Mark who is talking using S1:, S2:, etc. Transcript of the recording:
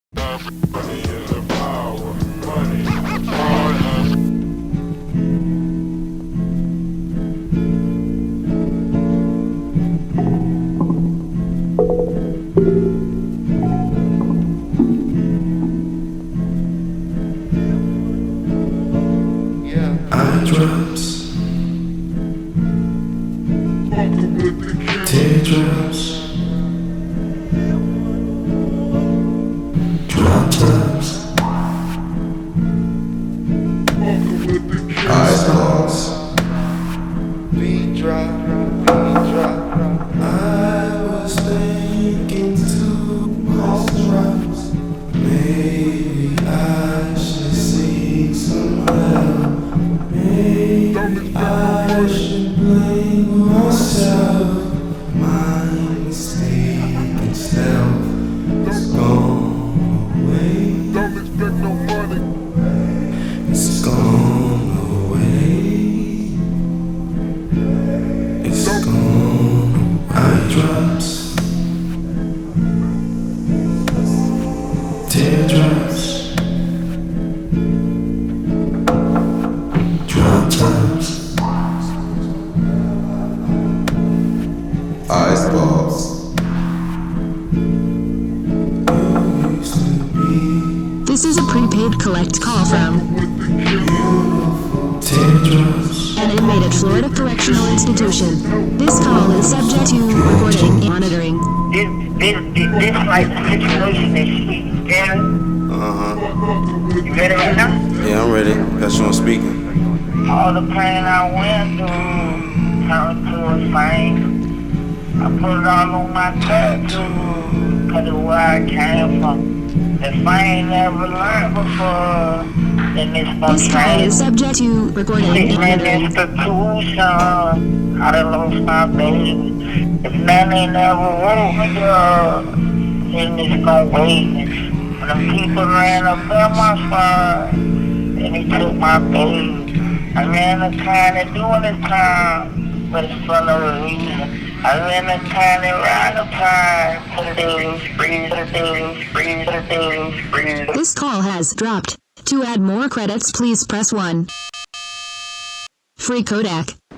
S1: Money is the power. Money is power.
S2: Eye drops, teardrops, drop tops, eyeballs, beat drop. I was thinking to myself, maybe I should seek some help. Maybe I should blame myself. My mistake and self is gone away.
S1: Don't expect no money.
S2: It's gone away. It's gone. Eye drops, teardrops, drop tops, eyeballs. You used to be
S3: This is a prepaid collect call from
S2: teardrops.
S3: an inmate at Florida Correctional Institution. This call is subject to recording and monitoring.
S4: This like situation is shit. Gary, you ready right now?
S2: Yeah, I'm ready. That's what I'm speaking.
S4: All the pain I went through turned to a fame. I put it all on my tattoo, cause it's where I came from. If I ain't never learned before, then it's for
S3: This call is
S4: training.
S3: subject to recording
S4: Sitting
S3: and
S4: in
S3: monitoring.
S4: institution, I done lost my baby. If man ain't never woke me up, then it's gon' wait me. When them people ran up on my side, then he took my baby. I ran the time to doing the time, but it's for no reason. I ran the time to ride the pine, to the daily spree, to the daily spree, to the daily spree.
S3: This call has dropped. To add more credits, please press 1. Free Kodak.